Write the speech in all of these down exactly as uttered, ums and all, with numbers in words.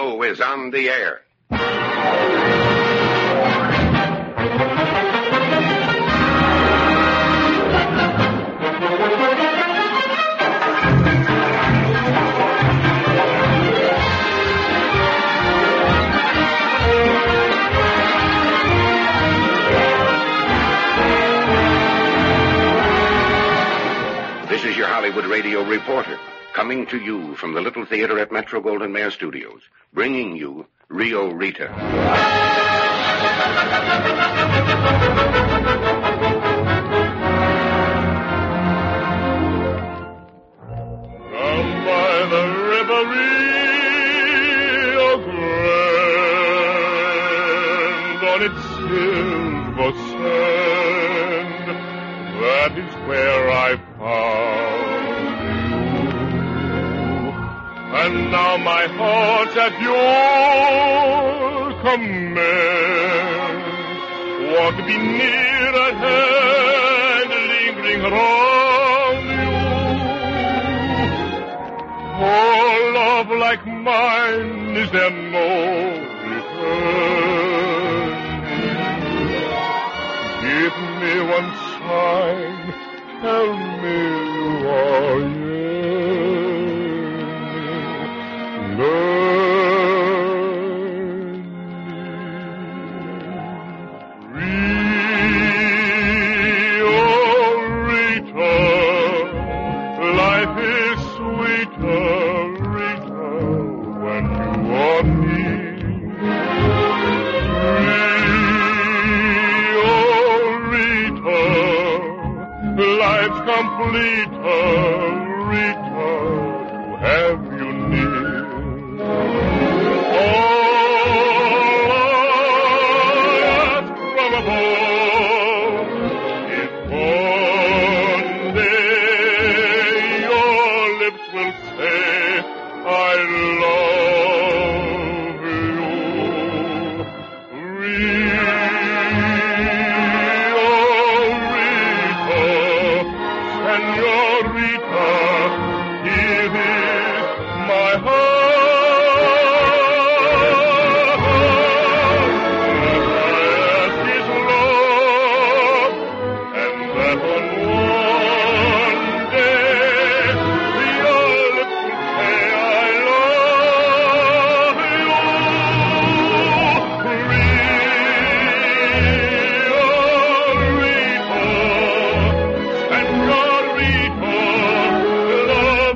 radio is on the air. This is your Hollywood radio reporter, coming to you from the Little Theater at Metro-Goldwyn-Mayer Studios, bringing you Rio Rita. Down by the river Rio Grande, on its silver sand, that is where I found you. And now my heart's at your command. Want to be near at hand, lingering around you. For love like mine, is there no return? Give me one sign, tell me you are yearning. Learning. Rio Rita, life is sweeter, Rita, when you are near. Rio Rita, life's complete, Rita, to have you near. All from above, if one day your lips will say, I love you, Rio Rita, Senorita, give it my heart. That I ask is love, and that on one day your lips will say I love you, Rio Rita, Senorita, love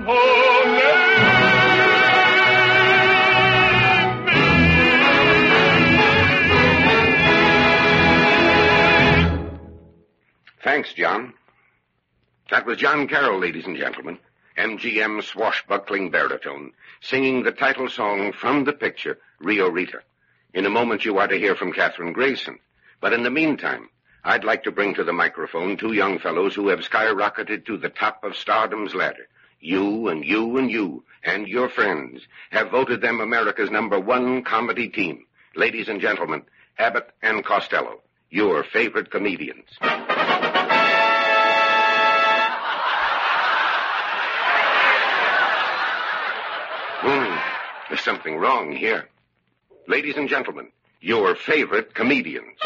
Thanks, John. That was John Carroll, ladies and gentlemen, M G M swashbuckling baritone, singing the title song from the picture, Rio Rita. In a moment, you are to hear from Catherine Grayson. But in the meantime, I'd like to bring to the microphone two young fellows who have skyrocketed to the top of stardom's ladder. You and you and you and your friends have voted them America's number one comedy team. Ladies and gentlemen, Abbott and Costello, your favorite comedians. Hmm, there's something wrong here. Ladies and gentlemen, your favorite comedians.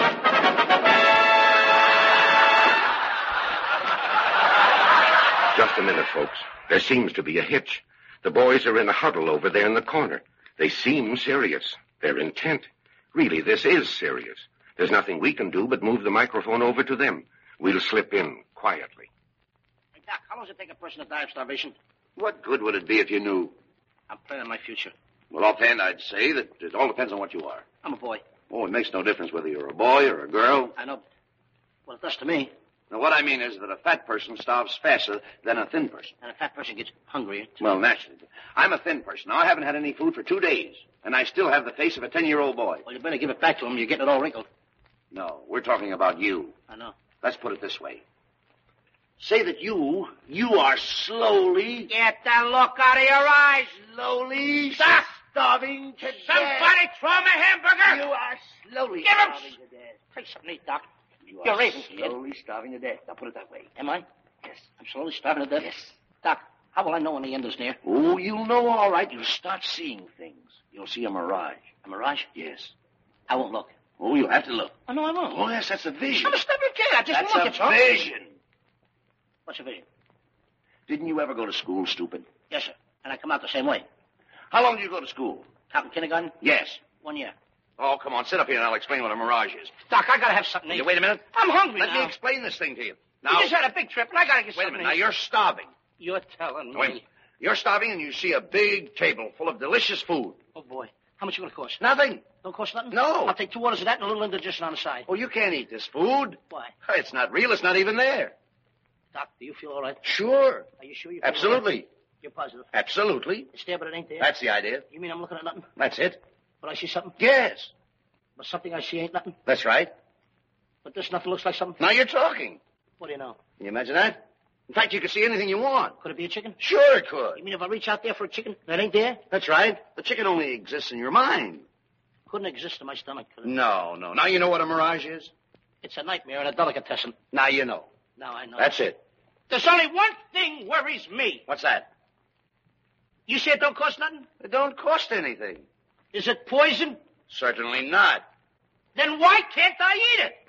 Just a minute, folks. There seems to be a hitch. The boys are in a huddle over there in the corner. They seem serious. They're intent. Really, this is serious. There's nothing we can do but move the microphone over to them. We'll slip in quietly. Hey, Doc, how long does it take a person to die of starvation? What good would it be if you knew? I'm planning my future. Well, offhand, I'd say that it all depends on what you are. I'm a boy. Oh, it makes no difference whether you're a boy or a girl. I know. Well, it does to me. Now, what I mean is that a fat person starves faster than a thin person. And a fat person gets hungrier. Too. Well, naturally. I'm a thin person. Now, I haven't had any food for two days, and I still have the face of a ten-year-old boy. Well, you better give it back to him. You're getting it all wrinkled. No, we're talking about you. I know. Let's put it this way. Say that you, you are slowly... Get the look out of your eyes, slowly. Stop starving to death. Somebody throw him a hamburger. You are slowly Give him... starving to death. Take something to eat, Doc. You You're are raving, slowly kid. starving to death. Now, put it that way. Am I? Yes. I'm slowly starving to death? Yes. Doc, How will I know when the end is near? Oh, you'll know all right. You'll start seeing things. You'll see a mirage. A mirage? Yes. I won't look. Oh, you'll have to look. Oh, no, I won't. Oh, yes, that's a vision. I'm a stubborn kid. I just That's won't a look at something. vision. What's a vision? Didn't you ever go to school, stupid? Yes, sir. And I come out the same way. How long did you go to school? Top in kindergarten? Yes. One year. Oh, come on, sit up here and I'll explain what a mirage is. Doc, I gotta have something to eat. You wait a minute. I'm hungry Let now. me explain this thing to you. We Now, just had a big trip, and I gotta get wait a something minute. to Now, eat. you're starving. You're telling me. Wait a minute. You're starving and you see a big table full of delicious food. Oh, boy. How much you gonna cost? Nothing. Don't cost nothing? No. I'll take two orders of that and a little indigestion on the side. Oh, you can't eat this food. Why? It's not real. It's not even there. Doc, do you feel all right? Sure. Are you sure you feel all right? Absolutely. You're positive? Absolutely. It's there, but it ain't there. That's the idea. You mean I'm looking at nothing? That's it. But I see something? Yes. But something I see ain't nothing? That's right. But this nothing looks like something? Now you're talking. What do you know? Can you imagine that? In fact, you could see anything you want. Could it be a chicken? Sure it could. You mean if I reach out there for a chicken, that ain't there? That's right. The chicken only exists in your mind. Couldn't exist in my stomach, could it? No, no. Now you know what a mirage is? It's a nightmare and a delicatessen. Now you know. Now I know. That's it. There's only one thing worries me. What's that? You say it don't cost nothing? It don't cost anything. Is it poison? Certainly not. Then why can't I eat it?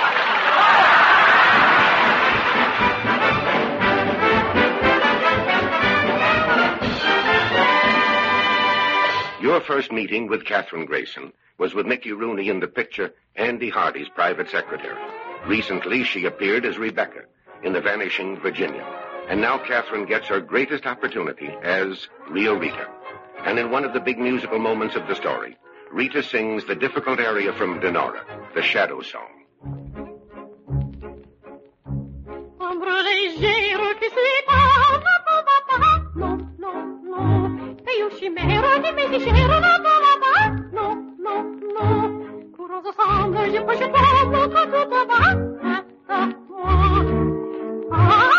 Your first meeting with Catherine Grayson was with Mickey Rooney in the picture Andy Hardy's private secretary. Recently, she appeared as Rebecca in The Vanishing Virginia. And now Catherine gets her greatest opportunity as Rio Rita. And in one of the big musical moments of the story, Rita sings the difficult aria from Denora, the Shadow Song. Ombre leggero che si fa, no, no, no, e io scimero di me si scero, no, no, no, no, curoso sembra, je poi je parlo, che tutto va, ah, ah,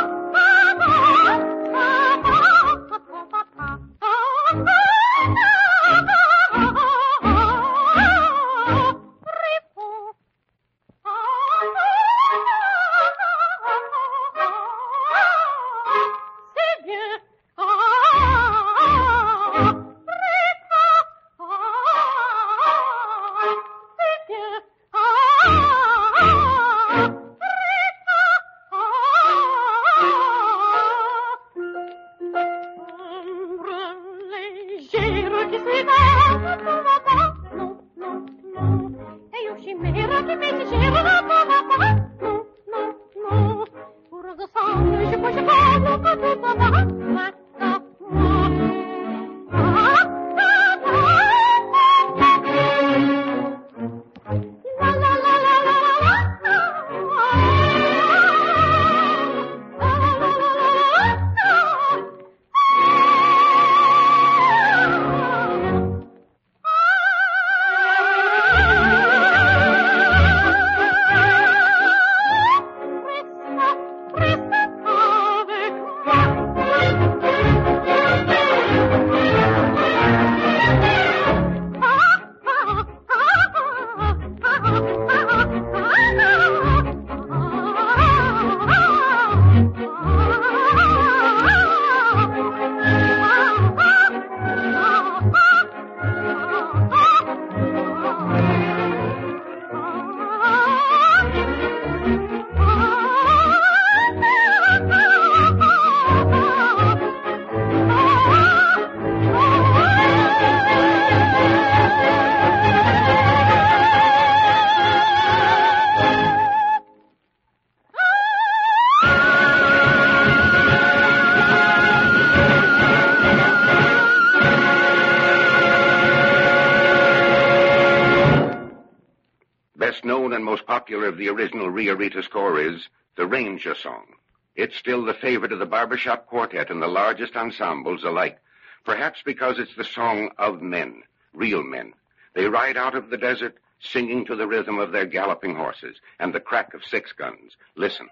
Of the original Rio Rita score is the Ranger Song. It's still the favorite of the barbershop quartet and the largest ensembles alike, perhaps because it's the song of men, real men. They ride out of the desert singing to the rhythm of their galloping horses and the crack of six guns. Listen.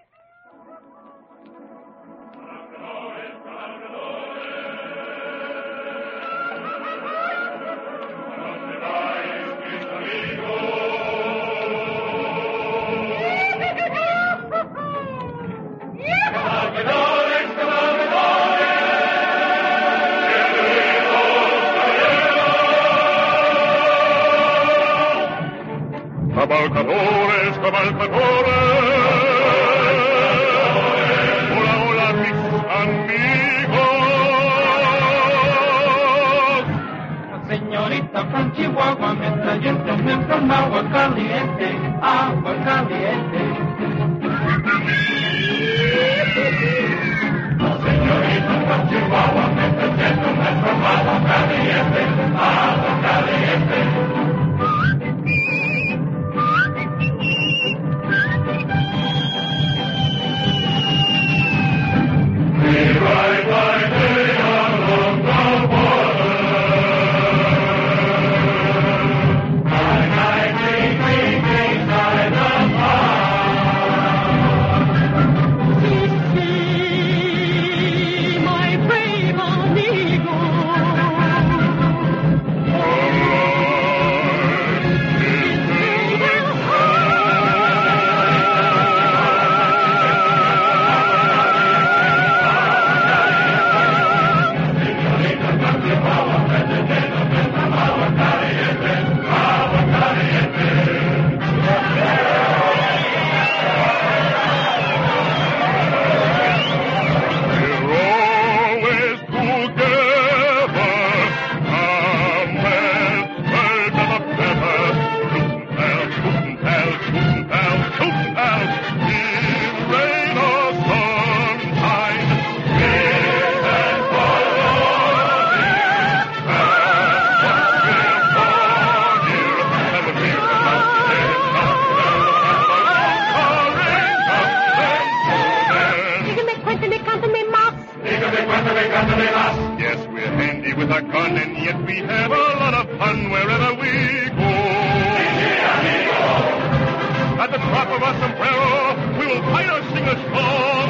Cavadores, cavadores, Cabalcadores, cabalcadores. Hola, hola, mis amigos. La señorita from Chihuahua me está yéndome from agua caliente, agua caliente. La señorita from Chihuahua me está yéndome from agua caliente, agua caliente. Right, right, day along the border. Night, night, green, green, green, side of Sí, my brave amigo. Yes, we're handy with our gun, and yet we have a lot of fun wherever we go. At the top of our sombrero, we will fight or sing a song.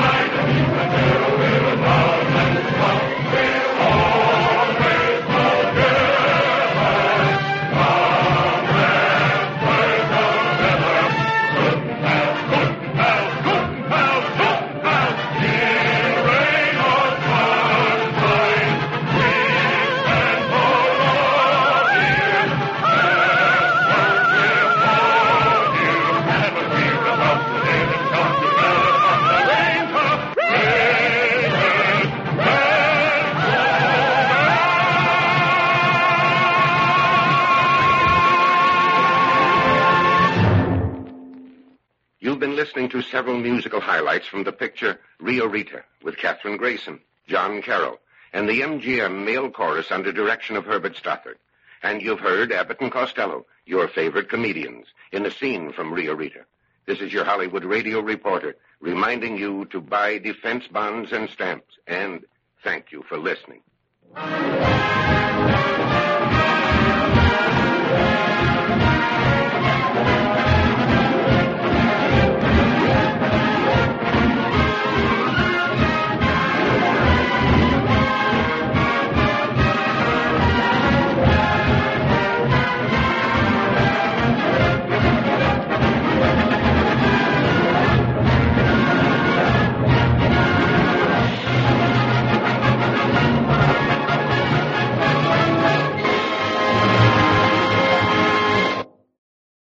You've been listening to several musical highlights from the picture Rio Rita with Katherine Grayson, John Carroll, and the M G M male chorus under direction of Herbert Stothard. And you've heard Abbott and Costello, your favorite comedians, in a scene from Rio Rita. This is your Hollywood radio reporter reminding you to buy defense bonds and stamps. And thank you for listening.